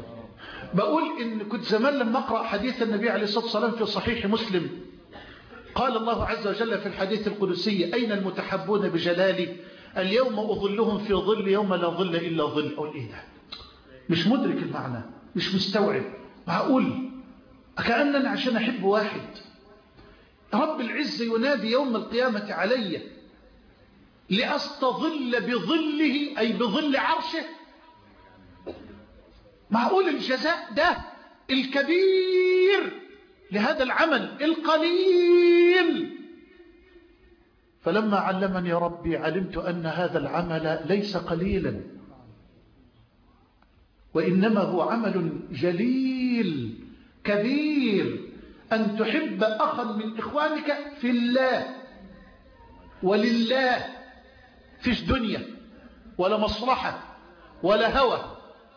بقول إن كنت زمان لما أقرأ حديث النبي عليه الصلاة والسلام في صحيح مسلم قال الله عز وجل في الحديث القدسي: أين المتحبون بجلالي؟ اليوم أظلهم في ظل يوم لا ظل إلا ظل. أقول إيه ده؟ مش مدرك المعنى، مش مستوعب. معقول كأننا عشان أحب واحد رب العزة ينادي يوم القيامة علي لأستظل بظله، أي بظل عرشه؟ معقول الجزاء ده الكبير لهذا العمل القليل؟ فلما علمني ربي علمت أن هذا العمل ليس قليلا، وإنما هو عمل جليل كبير، أن تحب أخا من إخوانك في الله ولله، فيش دنيا ولا مصلحة ولا هوى.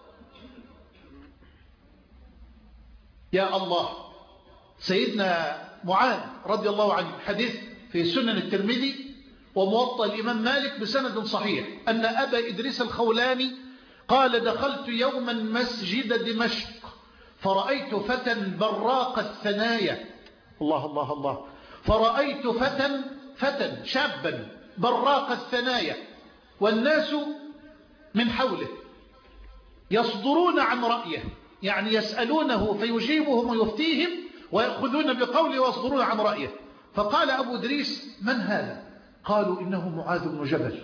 يا الله. سيدنا معاذ رضي الله عنه، حديث في سنن الترمذي وموطأ الإمام مالك بسند صحيح، أن أبا إدريس الخولاني قال: دخلت يوما مسجد دمشق فرأيت فتى براق الثنايا. الله الله الله. فرأيت فتى شابا براق الثنايا، والناس من حوله يصدرون عن رأيه، يعني يسألونه فيجيبهم ويفتيهم ويأخذون بقوله ويصدرون عن رأيه. فقال أبو إدريس: من هذا؟ قالوا: إنه معاذ بن جبل،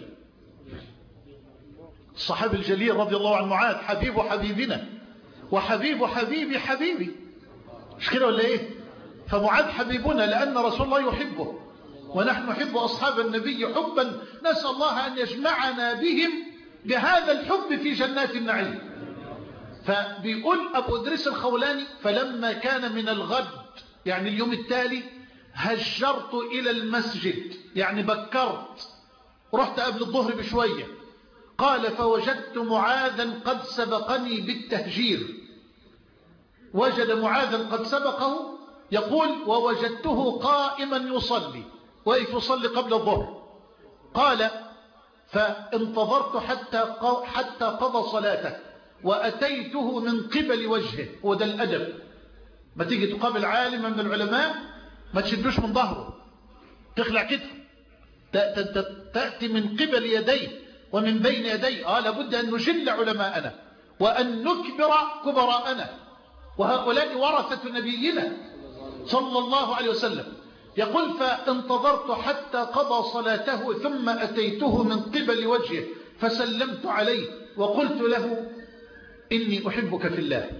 الصحابي الجليل رضي الله عن معاذ، حبيب حبيبنا وحبيب حبيبي حبيبي، مش كده ولا إيه؟ فمعاذ حبيبنا لأن رسول الله يحبه، ونحن نحب أصحاب النبي حبا نسأل الله أن يجمعنا بهم بهذا الحب في جنات النعيم. فبيقول أبو إدريس الخولاني: فلما كان من الغد، يعني اليوم التالي، هجرت إلى المسجد، يعني بكرت، رحت قبل الظهر بشوية. قال: فوجدت معاذا قد سبقني بالتهجير. وجد معاذا قد سبقه، يقول: ووجدته قائما يصلي، وقف يصلي قبل الظهر. قال: فانتظرت حتى قضى صلاته، وأتيته من قبل وجهه. وده الأدب، ما تيجي تقابل عالم من العلماء ما تشدوش من ظهره، تخلع كتفه، تأتي من قبل يديه ومن بين يديه. لابد أن نجل علماءنا وأن نكبر كبراءنا، وهؤلاء ورثة نبينا صلى الله عليه وسلم. يقول: فانتظرت حتى قضى صلاته ثم أتيته من قبل وجهه فسلمت عليه وقلت له: إني أحبك في الله.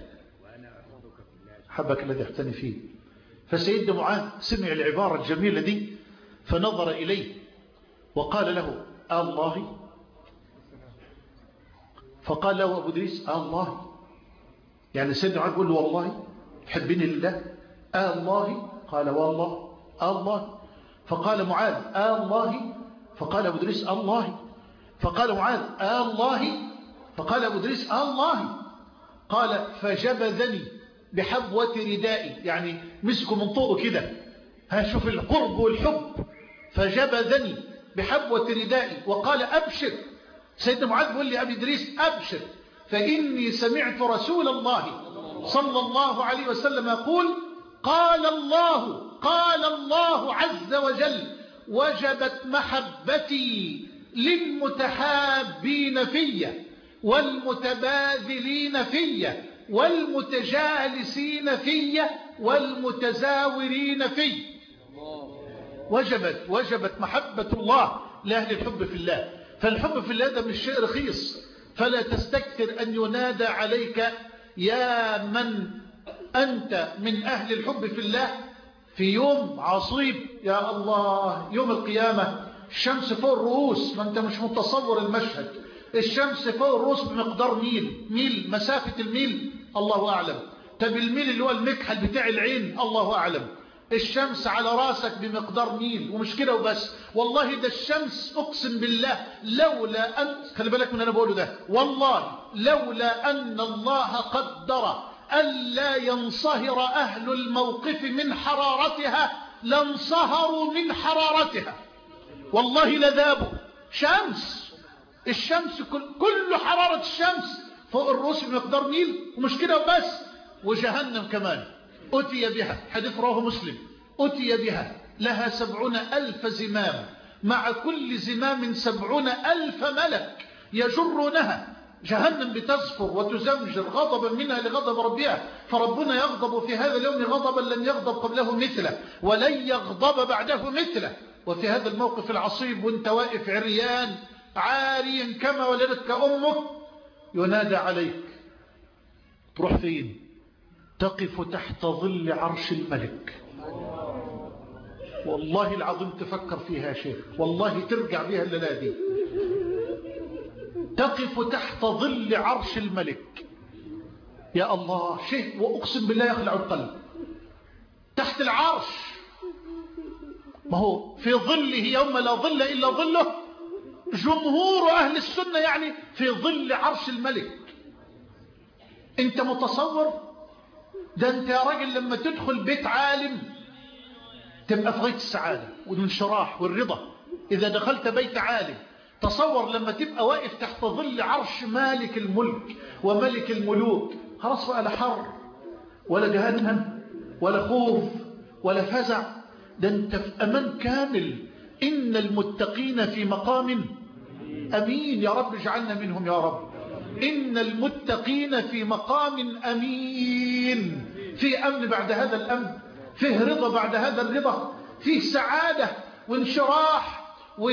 حبك الذي احتني فيه. فسيدنا معاذ سمع العبارة الجميلة دي فنظر إليه وقال له: الله؟ فقال له أبو إدريس: الله؟ يعني سيدنا معاذ يقول له: والله تحبني لله؟ الله؟ قال: والله. الله. فقال معاذ: الله؟ فقال أبو إدريس: الله. فقال معاذ: الله؟ فقال أبو إدريس: الله. قال: فجبذني بحبوة ردائي، يعني مسكوا من طوقه كده، هشوف القرب والحب. فجبذني بحبوة ردائي وقال: أبشر. سيدنا معاذ بيقول لي أبي إدريس: أبشر، فإني سمعت رسول الله صلى الله عليه وسلم يقول: قال الله عز وجل: وجبت محبتي للمتحابين في والمتباذلين في والمتجالسين في والمتزاورين في. وجبت محبة الله لأهل الحب في الله. فالحب في الله ده مش شيء رخيص، فلا تستكثر أن ينادى عليك يا من أنت من أهل الحب في الله في يوم عصيب. يا الله، يوم القيامة الشمس فوق الرؤوس، ما أنت مش متصور المشهد. الشمس فوق الرؤوس بمقدار ميل، مسافة الميل الله أعلم. طب الميل اللي هو المكحل بتاع العين الله أعلم. الشمس على راسك بمقدار ميل، ومش كده وبس، والله ده الشمس أقسم بالله لولا أن، خلي بالك من أنا بقوله ده، والله لولا أن الله قدر ألا ينصهر أهل الموقف من حرارتها لانصهروا من حرارتها، والله لذابوا. الشمس كل حرارة الشمس فوق الرؤوس بمقدار ميل، ومش كده وبس، وجهنم كمان أتي بها، حديث رواه مسلم، أتي بها لها 70,000 زمام، مع كل زمام 70,000 ملك يجرونها. جهنم بتزفر وتزمجر غضبا منها لغضب ربها، فربنا يغضب في هذا اليوم غضبا لم يغضب قبله مثله ولن يغضب بعده مثله. وفي هذا الموقف العصيب وانت واقف عريان عاريا كما ولدتك أمك، ينادى عليك، تروح فين؟ تقف تحت ظل عرش الملك. والله العظيم تفكر فيها شيخ، والله ترجع بها الليلة دي. تقف تحت ظل عرش الملك، يا الله، شيء وأقسم بالله يخلع القلب. تحت العرش، ما هو في ظله يوم لا ظل إلا ظله. جمهور أهل السنة يعني في ظل عرش الملك. انت متصور ده؟ انت يا راجل لما تدخل بيت عالم تبقى في غاية السعادة والانشراح والرضا إذا دخلت بيت عالم. تصور لما تبقى واقف تحت ظل عرش مالك الملك وملك الملوك. خلاص بقى لا حر ولا جهنم ولا خوف ولا فزع، ده انت في أمان كامل. إن المتقين في مقام أمين، يا رب اجعلنا منهم يا رب. إن المتقين في مقام أمين، في أمن بعد هذا الأمن، فيه رضا بعد هذا الرضا، فيه سعادة وانشراح،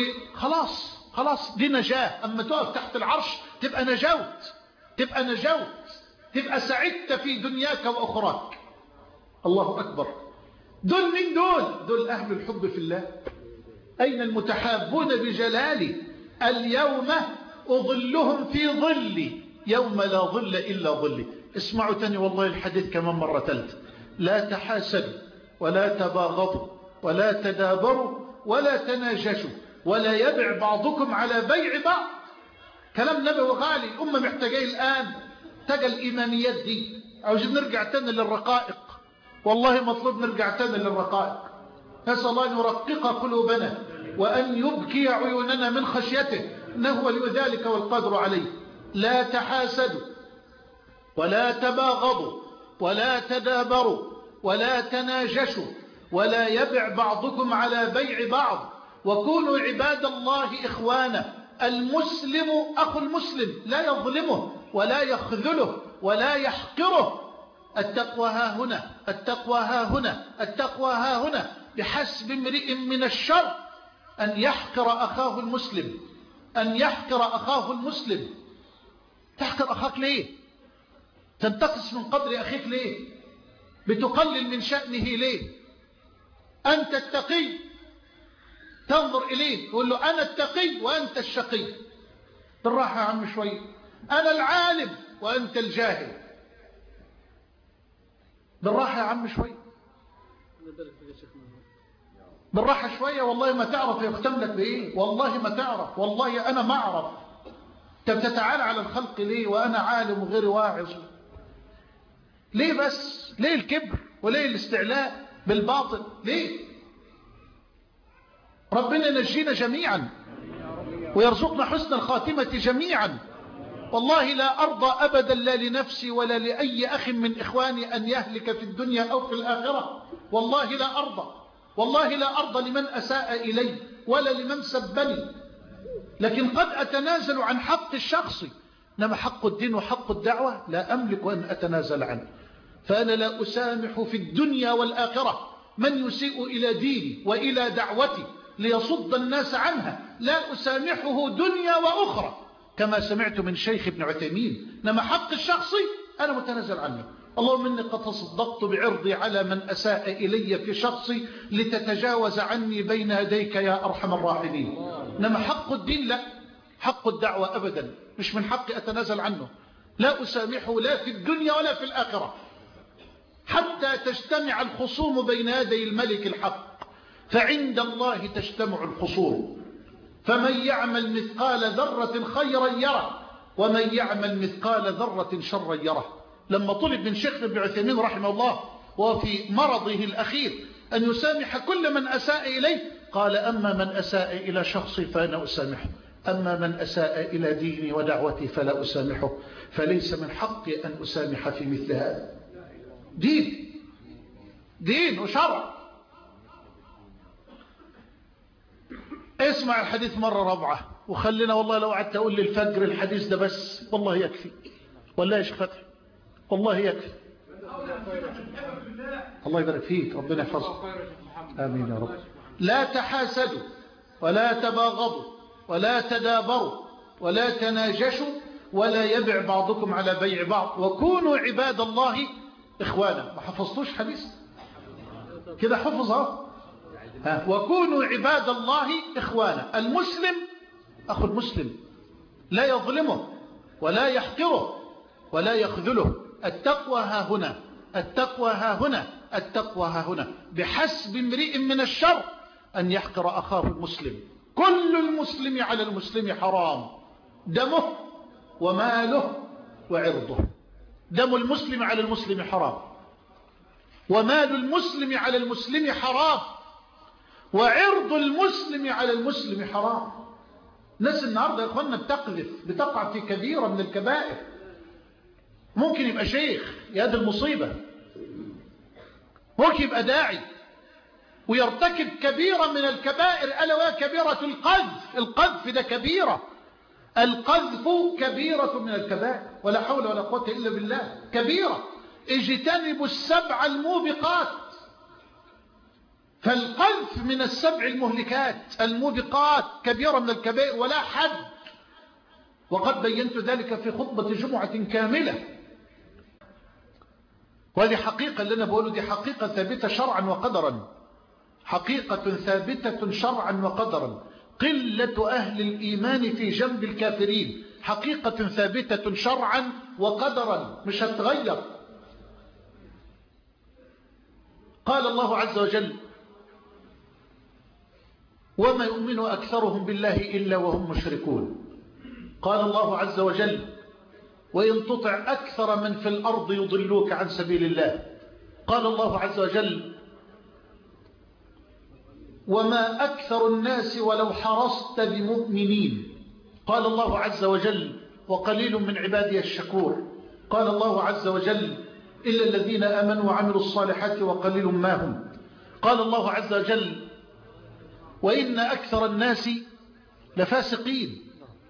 وخلاص خلاص دي نجاة. أما تقف تحت العرش تبقى نجوت، تبقى نجوت، تبقى سعدت في دنياك وأخراك. الله أكبر. دول من دول أهل الحب في الله. أين المتحابون بجلالي؟ اليوم أظلهم في ظلي يوم لا ظل إلا ظلي. اسمعوا تاني والله الحديث كمان مرة ثالثة. لا تحاسدوا ولا تباغضوا ولا تدابروا ولا تناجشوا ولا يبع بعضكم على بيع بعض. كلام نبوي غالي، الأمة محتاجة الآن. تجا الإيمانيات دي، عاوزين نرجع تاني للرقائق. والله مطلوب نرجع تاني للرقائق. نسأل الله أن يرقق قلوبنا وأن يبكي عيوننا من خشيته، إنه ولي ذلك والقدر عليه. لا تحاسدوا ولا تباغضوا ولا تدابروا ولا تناجشوا ولا يبع بعضكم على بيع بعض، وكونوا عباد الله إخوانا. المسلم أخو المسلم، لا يظلمه ولا يخذله ولا يحقره. التقوى ها هنا، التقوى ها هنا، التقوى ها هنا. بحسب امرئ من الشر أن يحقر أخاه المسلم، أن يحقر أخاه المسلم. تحقر أخاك ليه؟ تنتقص من قدر أخيك ليه؟ بتقلل من شأنه ليه؟ أنت التقي تنظر إليه تقول له أنا التقي وأنت الشقي. بالراحة يا عم شوي. أنا العالم وأنت الجاهل. بالراحة يا عم شوي، بالراحة شوية. والله ما تعرف يختم لك بإيه، والله ما تعرف، والله أنا ما أعرف. أنت بتتعالى على الخلق ليه وأنا عالم وغير واعظ؟ ليه بس؟ ليه الكبر وليه الاستعلاء بالباطل؟ ليه؟ ربنا ينجينا جميعا ويرزقنا حسن الخاتمة جميعا. والله لا أرضى أبدا لا لنفسي ولا لأي أخ من إخواني أن يهلك في الدنيا أو في الآخرة. والله لا أرضى، والله لا أرضى لمن أساء إلي ولا لمن سبني. لكن قد أتنازل عن حق الشخصي، إنما حق الدين وحق الدعوة لا أملك أن أتنازل عنه. فأنا لا أسامح في الدنيا والآخرة من يسيء إلى ديني وإلى دعوتي ليصد الناس عنها. لا أسامحه دنيا وأخرى، كما سمعت من شيخ ابن عثيمين. إنما حق الشخصي أنا متنازل عنه. اللهم إني قد تصدقت بعرضي على من أساء إلي في شخصي لتتجاوز عني بين يديك يا أرحم الراحمين. إنما حق الدين لا، حق الدعوة أبدا مش من حقي أتنازل عنه. لا أسامحه لا في الدنيا ولا في الآخرة حتى تجتمع الخصوم بين يدي الملك الحق. فعند الله تجتمع الخصوم. فمن يعمل مثقال ذرة خيرا يره ومن يعمل مثقال ذرة شرا يره. لما طلب من شيخ ابن عثيمين رحمه الله وفي مرضه الأخير أن يسامح كل من أساء إليه، قال أما من أساء إلى شخصي فأنا أسامحه، أما من أساء إلى ديني ودعوتي فلا أسامحه. فليس من حقي أن أسامح في مثل هذا. دين وشرع. نسمع الحديث مرة رابعة، وخلينا والله لو قعدت أقول للفجر الحديث ده بس والله يكفي، والله يا شيخ فتحي والله يكفي. الله يبارك فيك، ربنا يحفظك، آمين يا رب. لا تحاسدوا ولا تباغضوا ولا تدابروا ولا تناجشوا ولا يبع بعضكم على بيع بعض وكونوا عباد الله إخوانا. ما حفظتوش حديث كده؟ حفظها. وكونوا عباد الله إخوانا. المسلم أخو المسلم لا يظلمه ولا يحقره ولا يخذله. التقوى ها هنا، التقوى ها هنا، التقوى ها هنا. بحسب امرئ من الشر أن يحقر أخاه المسلم. كل المسلم على المسلم حرام، دمه وماله وعرضه. دم المسلم على المسلم حرام، ومال المسلم على المسلم حرام، وعرض المسلم على المسلم حرام. ناس النهاردة يا اخوانا بتقع في كبيرة من الكبائر. ممكن يبقى شيخ، يا دي المصيبة، ممكن يبقى داعي ويرتكب كبيرة من الكبائر، ألا وهي كبيرة القذف. القذف ده كبيرة، القذف كبيرة من الكبائر، ولا حول ولا قوة إلا بالله. كبيرة. اجتنبوا السبع الموبقات، فالقذف من السبع المهلكات الموبقات، كبيرة من الكبائر ولا حد. وقد بينت ذلك في خطبة جمعة كاملة. وهذه حقيقة اللي أنا بقوله، دي حقيقة ثابتة شرعا وقدرا، حقيقة ثابتة شرعا وقدرا. قلة أهل الإيمان في جنب الكافرين حقيقة ثابتة شرعا وقدرا، مش هتغير. قال الله عز وجل: وما يؤمن أكثرهم بالله إلا وهم مشركون. قال الله عز وجل: وإن تطع أكثر من في الأرض يضلوك عن سبيل الله. قال الله عز وجل: وما أكثر الناس ولو حرصت بمؤمنين. قال الله عز وجل: وقليل من عبادي الشكور. قال الله عز وجل: إلا الذين آمنوا وعملوا الصالحات وقليل ما هم. قال الله عز وجل: وإن أكثر الناس لفاسقين.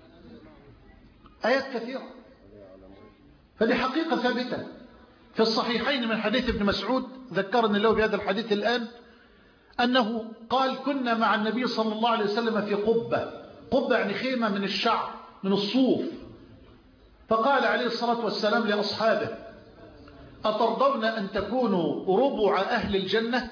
آيات كثيرة. فدي حقيقة ثابتة في الصحيحين من حديث ابن مسعود، ذكرني الله بهذا الحديث الآن، أنه قال: كنا مع النبي صلى الله عليه وسلم في قبة يعني خيمة من الشعر من الصوف. فقال عليه الصلاة والسلام لأصحابه: أترضون أن تكونوا ربع أهل الجنة؟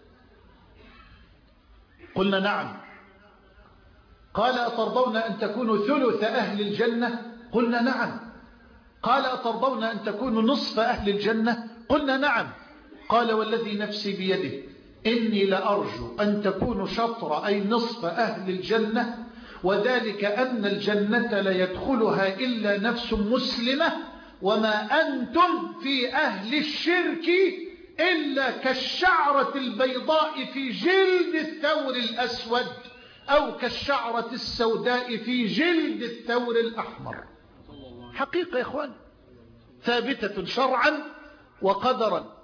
قلنا: نعم. قال: أترضون أن تكونوا ثلث أهل الجنة؟ قلنا: نعم. قال: أترضون أن تكونوا نصف أهل الجنة؟ قلنا: نعم. قال: والذي نفسي بيده إني لأرجو أن تكونوا شطر أي نصف أهل الجنة، وذلك أن الجنة لا يدخلها إلا نفس مسلمة، وما أنتم في أهل الشرك إلا كالشعرة البيضاء في جلد الثور الأسود، أو كالشعرة السوداء في جلد الثور الأحمر. حقيقة يا إخوان ثابتة شرعا وقدرا،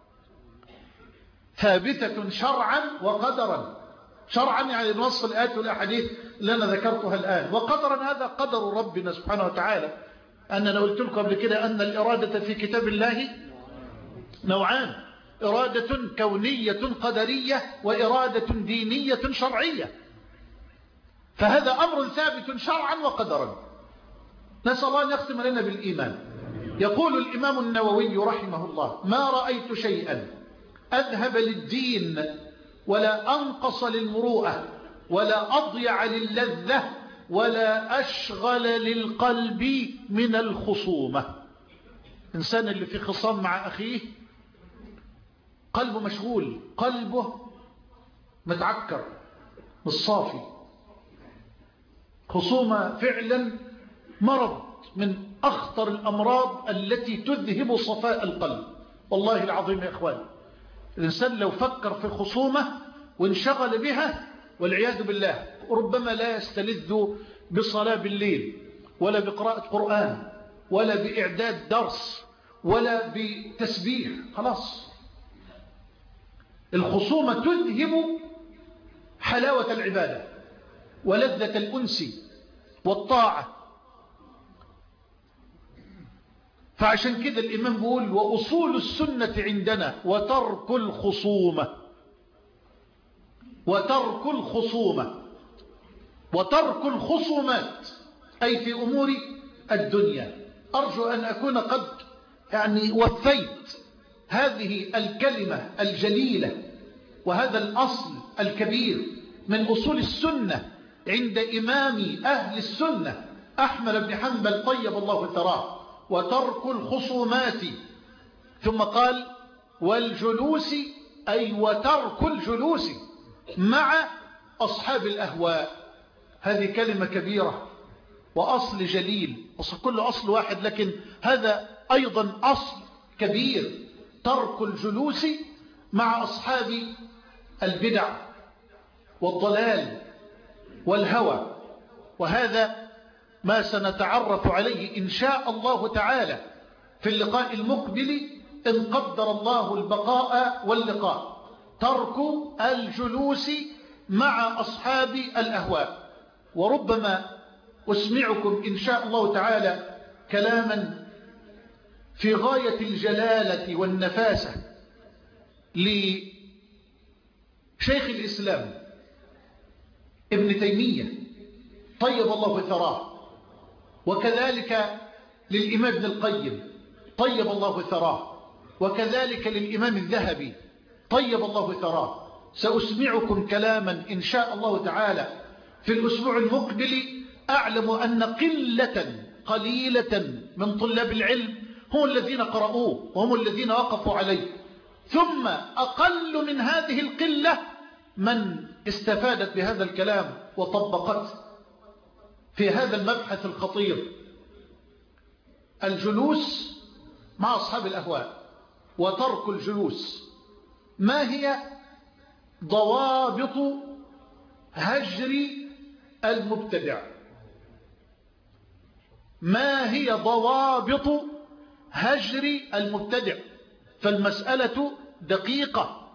ثابتة شرعا وقدرا. شرعا يعني نص الآيات والأحاديث اللي أنا ذكرتها الآن، وقدرا هذا قدر ربنا سبحانه وتعالى. أننا قلت لكم قبل كده أن الإرادة في كتاب الله نوعان: إرادة كونية قدرية، وإرادة دينية شرعية. فهذا أمر ثابت شرعا وقدرا. نسأل الله أن يختم لنا بالإيمان. يقول الإمام النووي رحمه الله: ما رأيت شيئا أذهب للدين ولا أنقص للمروءة ولا أضيع للذة ولا أشغل للقلب من الخصومة. إنسان اللي في خصام مع أخيه قلبه مشغول، قلبه متعكر مش صافي. خصومة فعلا مرض من أخطر الأمراض التي تذهب صفاء القلب. والله العظيم يا إخوان، الإنسان لو فكر في خصومة وانشغل بها والعياذ بالله، ربما لا يستلذ بصلاة بالليل ولا بقراءة قرآن ولا بإعداد درس ولا بتسبيح. خلاص، الخصومة تذهب حلاوة العبادة ولذة الأنس والطاعة. فعشان كده الإمام بيقول وأصول السنة عندنا وترك الخصومة، وترك الخصومة، وترك الخصومات، أي في أمور الدنيا. أرجو أن أكون قد وفيت هذه الكلمة الجليلة وهذا الأصل الكبير من أصول السنة عند إمام أهل السنة أحمد بن حنبل طيب الله ثراه، وترك الخصومات. ثم قال والجلوس، أي وترك الجلوس مع أصحاب الأهواء. هذه كلمة كبيرة وأصل جليل، كل أصل واحد لكن هذا أيضا أصل كبير، ترك الجلوس مع أصحاب البدع والضلال والهوى. وهذا ما سنتعرف عليه إن شاء الله تعالى في اللقاء المقبل إن قدر الله البقاء واللقاء. ترك الجلوس مع أصحاب الأهواء. وربما أسمعكم إن شاء الله تعالى كلاما في غاية الجلالة والنفاسة لشيخ الإسلام ابن تيمية طيب الله ثراه، وكذلك للإمام ابن القيم طيب الله ثراه، وكذلك للإمام الذهبي طيب الله ثراه. سأسمعكم كلاما إن شاء الله تعالى في الأسبوع المقبل. أعلم أن قليلة من طلاب العلم هم الذين قرأوه وهم الذين وقفوا عليه، ثم أقل من هذه القلة من استفادت بهذا الكلام وطبقته في هذا المبحث الخطير. الجلوس مع أصحاب الأهواء وترك الجلوس. ما هي ضوابط هجر المبتدع؟ ما هي ضوابط هجر المبتدع؟ فالمسألة دقيقة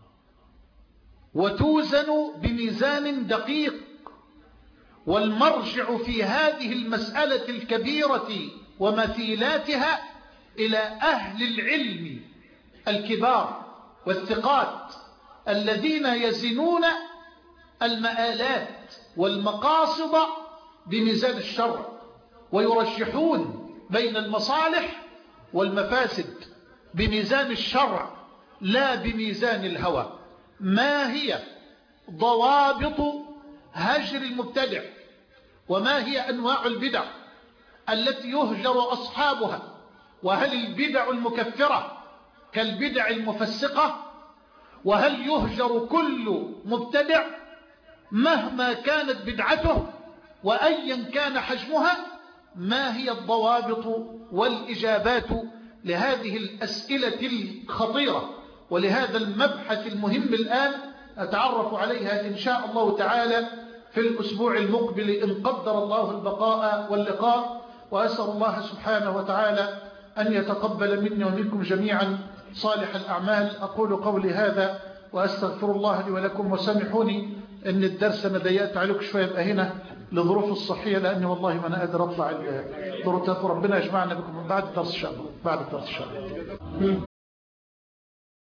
وتوزن بميزان دقيق، والمرجع في هذه المسألة الكبيرة ومثيلاتها إلى أهل العلم الكبار والثقات الذين يزنون المآلات والمقاصد بميزان الشرع، ويرجحون بين المصالح والمفاسد بميزان الشرع لا بميزان الهوى. ما هي ضوابط هجر المبتدع؟ وما هي أنواع البدع التي يهجر أصحابها؟ وهل البدع المكفرة كالبدع المفسقة؟ وهل يهجر كل مبتدع مهما كانت بدعته وأيا كان حجمها؟ ما هي الضوابط والإجابات لهذه الأسئلة الخطيرة ولهذا المبحث المهم الآن؟ أتعرف عليها إن شاء الله تعالى في الأسبوع المقبل إن قدر الله البقاء واللقاء. وأسأل الله سبحانه وتعالى أن يتقبل مني ومنكم جميعا صالح الأعمال. أقول قولي هذا وأستغفر الله لي ولكم، وسامحوني أن الدرس أنا ضيقت عليكم شوية يبقى هنا لظروف الصحية، لأني والله ما أنا قادر أطلع الدروس. ربنا يجمعنا بكم بعد الدرس إن شاء الله.